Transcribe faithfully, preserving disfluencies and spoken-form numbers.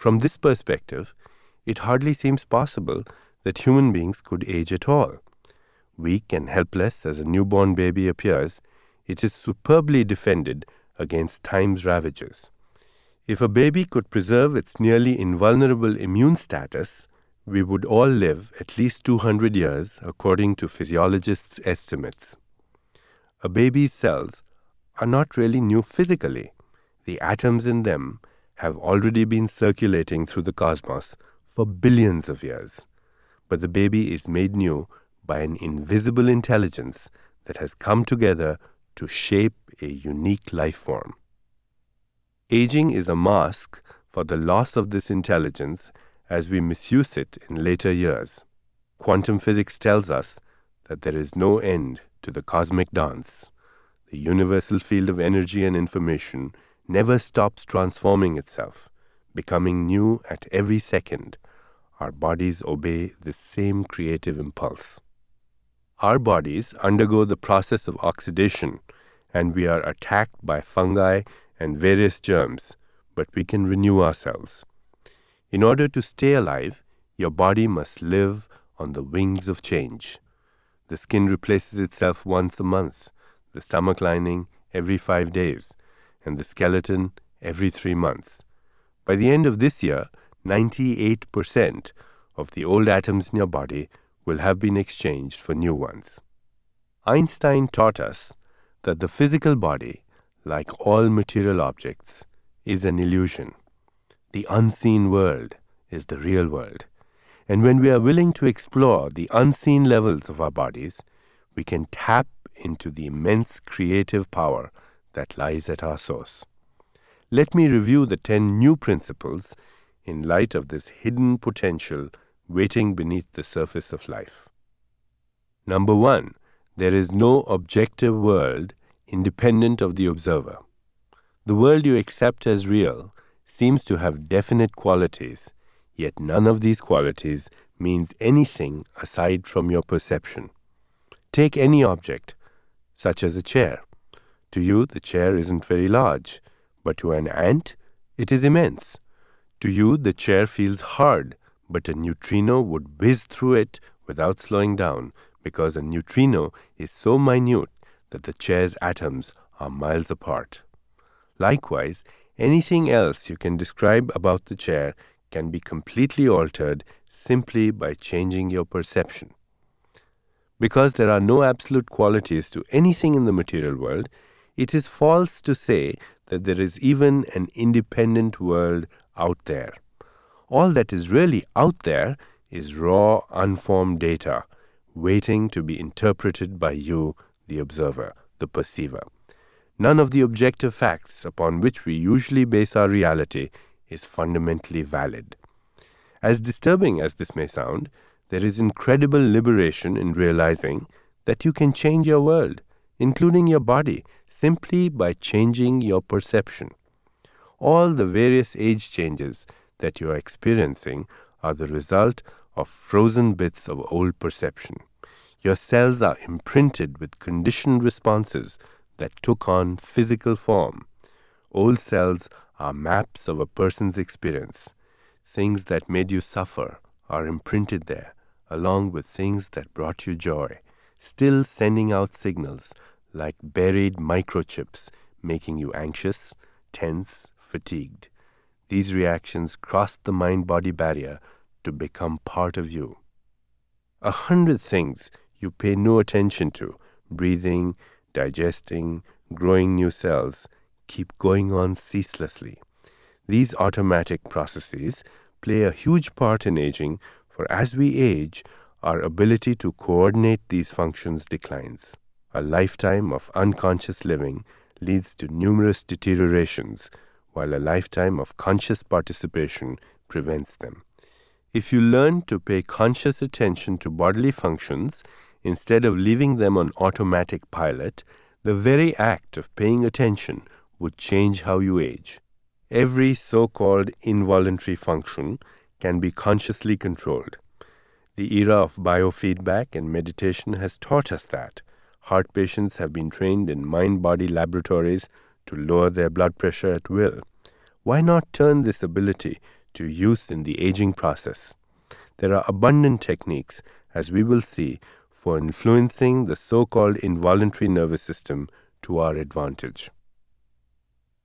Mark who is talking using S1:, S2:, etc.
S1: From this perspective, it hardly seems possible that human beings could age at all. Weak and helpless as a newborn baby appears, it is superbly defended against time's ravages. If a baby could preserve its nearly invulnerable immune status, we would all live at least two hundred years, according to physiologists' estimates. A baby's cells are not really new physically. The atoms in them have already been circulating through the cosmos for billions of years. But the baby is made new by an invisible intelligence that has come together to shape a unique life form. Aging is a mask for the loss of this intelligence as we misuse it in later years. Quantum physics tells us that there is no end to the cosmic dance. The universal field of energy and information never stops transforming itself, becoming new at every second. Our bodies obey the same creative impulse. Our bodies undergo the process of oxidation, and we are attacked by fungi and various germs, but we can renew ourselves. In order to stay alive, your body must live on the wings of change. The skin replaces itself once a month, the stomach lining every five days, and the skeleton every three months. By the end of this year, ninety-eight percent of the old atoms in your body will have been exchanged for new ones. Einstein taught us that the physical body, like all material objects, is an illusion. The unseen world is the real world. And when we are willing to explore the unseen levels of our bodies, we can tap into the immense creative power that lies at our source. Let me review the ten new principles in light of this hidden potential waiting beneath the surface of life. Number one, there is no objective world independent of the observer. The world you accept as real seems to have definite qualities, yet none of these qualities means anything aside from your perception. Take any object, such as a chair. To you, the chair isn't very large, but to an ant, it is immense. To you, the chair feels hard, but a neutrino would whiz through it without slowing down, because a neutrino is so minute that the chair's atoms are miles apart. Likewise, anything else you can describe about the chair can be completely altered simply by changing your perception. Because there are no absolute qualities to anything in the material world, it is false to say that there is even an independent world out there. All that is really out there is raw, unformed data, waiting to be interpreted by you, the observer, the perceiver. None of the objective facts upon which we usually base our reality is fundamentally valid. As disturbing as this may sound, there is incredible liberation in realizing that you can change your world, including your body, simply by changing your perception. All the various age changes that you are experiencing are the result of frozen bits of old perception. Your cells are imprinted with conditioned responses that took on physical form. Old cells are maps of a person's experience. Things that made you suffer are imprinted there, along with things that brought you joy, still sending out signals like buried microchips, making you anxious, tense, fatigued. These reactions cross the mind-body barrier to become part of you. A hundred things you pay no attention to, breathing, digesting, growing new cells, keep going on ceaselessly. These automatic processes play a huge part in aging, for as we age, our ability to coordinate these functions declines. A lifetime of unconscious living leads to numerous deteriorations, while a lifetime of conscious participation prevents them. If you learn to pay conscious attention to bodily functions instead of leaving them on automatic pilot, the very act of paying attention would change how you age. Every so-called involuntary function can be consciously controlled. The era of biofeedback and meditation has taught us that. Heart patients have been trained in mind-body laboratories to lower their blood pressure at will. Why not turn this ability to use in the aging process. There are abundant techniques, as we will see, for influencing the so-called involuntary nervous system to our advantage.